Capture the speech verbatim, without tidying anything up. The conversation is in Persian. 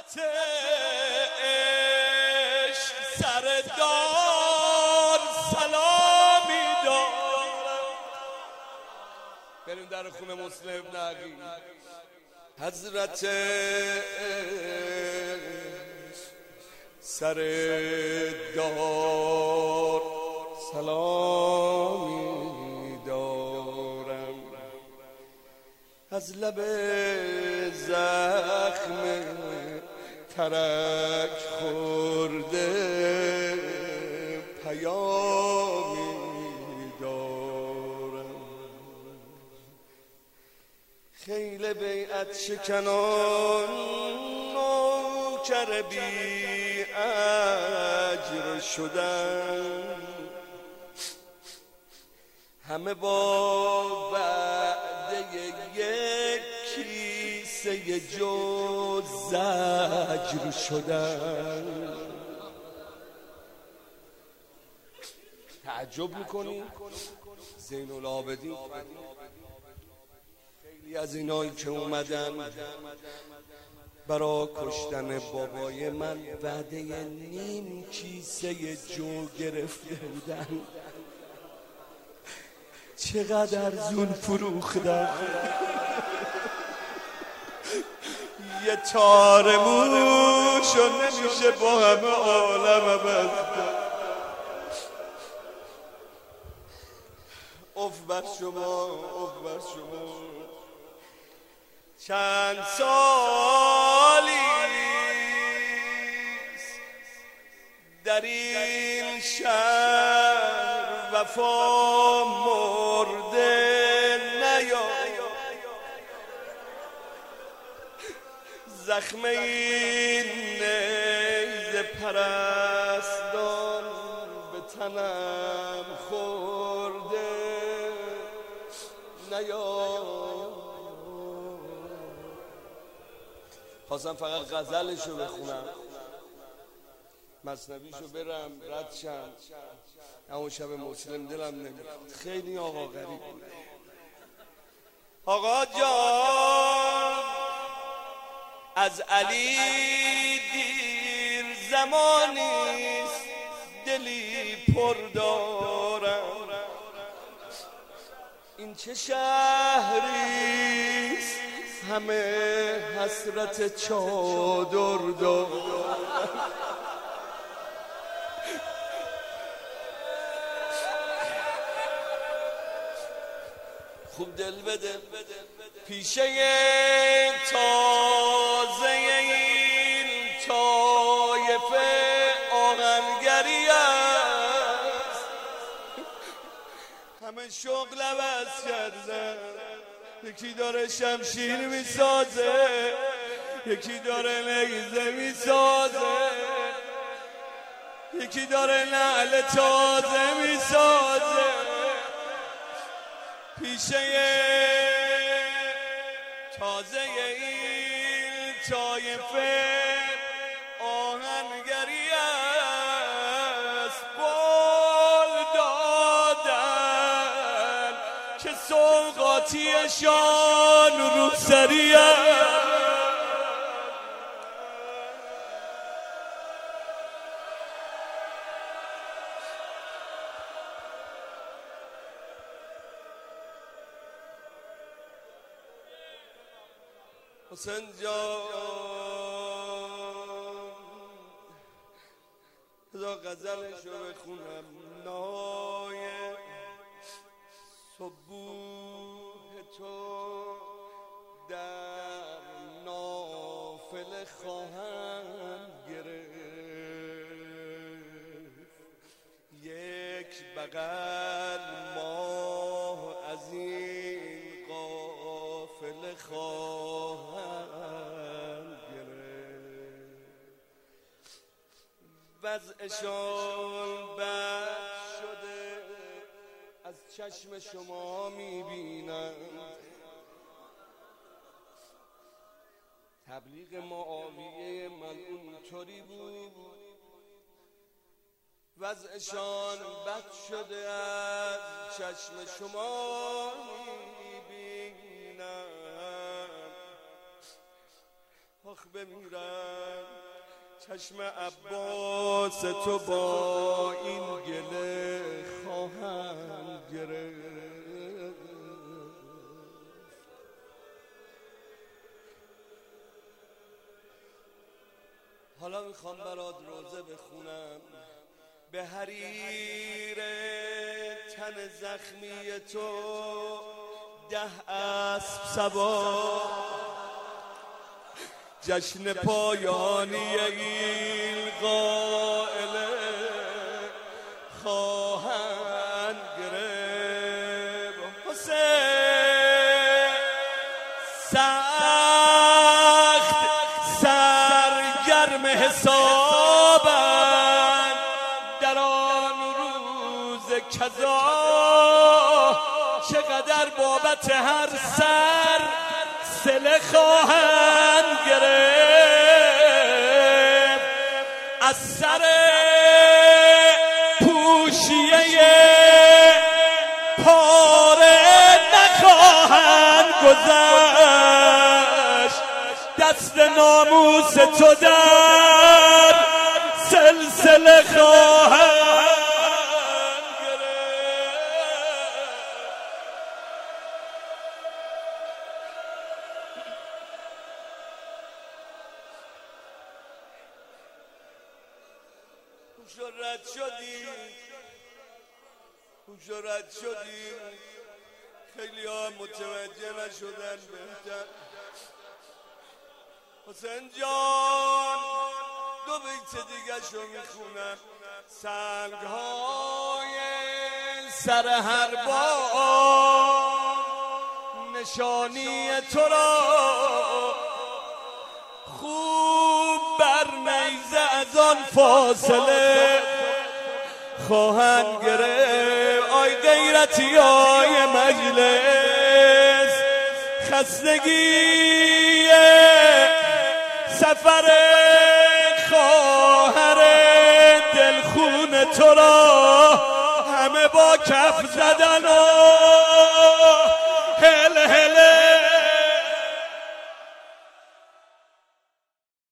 حضرت عشق سردار سلامی دارم. بریم در خونه مسلم ابن عقیل. حضرت عشق سردار سلامی دارم، از لب زخم ترک خورده پیامی دارم. خیل بیعت شکنان نوکر بی اجر شدن، همه با وعده یک کیسه جو زجر شدن. تعجب میکنی؟ زین العابدین خیلی از اینایی که اومدن برا کشتن بابای من وعده نیم کیسه جو گرفته بودن، چقدر زون فروختن. یه تار موشو نمیشه با همه عالم بست. اف بر شما، اف بر شما. چند سالیست در این شهر وفا مرده نیاید، زخم این نیزه پرستان به تنم خورده نیاید. خواستم فقط غزلشو بخونم، مثنویشو برم رد شم، اما شب مسلم دلم نمیاد. خیلی آقا غریب بود. آقا جان از علی دیر زمانیست دلی پر دارم، این چه شهریست همه حسرت چادر دارم. خوب دل بده پیشه تازه این طایفه آهنگری است، همه شغل عوض کردن. یکی داره شمشیر میسازه، یکی داره نیزه میسازه، یکی داره نعل تازه میسازه. پیشه تازه این طایفه آهنگری است، بال دادن که سوغاتیشان روسری است. حسین جان بذار غزلشو بخونم. نای صبوح تو در نافله خواهم گرفت، یک بغل ماه از این قافله خواهم گرفت. وضعشان بد شده از چشم شما میبینند. تبلیغ معاویه ملعون طوری بود، وضعشان بد شده از چشم شما میبینم. آخ بمیرم چشم عباس تو با این گله خواهم گرفت. حالا میخوام برات روزه بخونم به حریر تن زخمی تو ده اسب سوار جشن پایانی این قائله خواهند گرفت. حسین سخت سرگرم حسابند در آن روز کذا چقدر بابت هر سر سله خواهند گرفت. از سر پوشیه پاره نخواهند گذشت. دست ناموس تو در سلسله خواهند رد شدی خوش رد شدی خیلی ها متوجه نشدن. بهتر حسین جان دو بیت دیگه شو میخونم. سنگ های سر هر بار نشانی تو را خوب بر نیزه از آن فاصله خواهند گرفت. آی غیرتی های مجلس خستگی سفر خواهر دلخون تو را همه با کف زدن و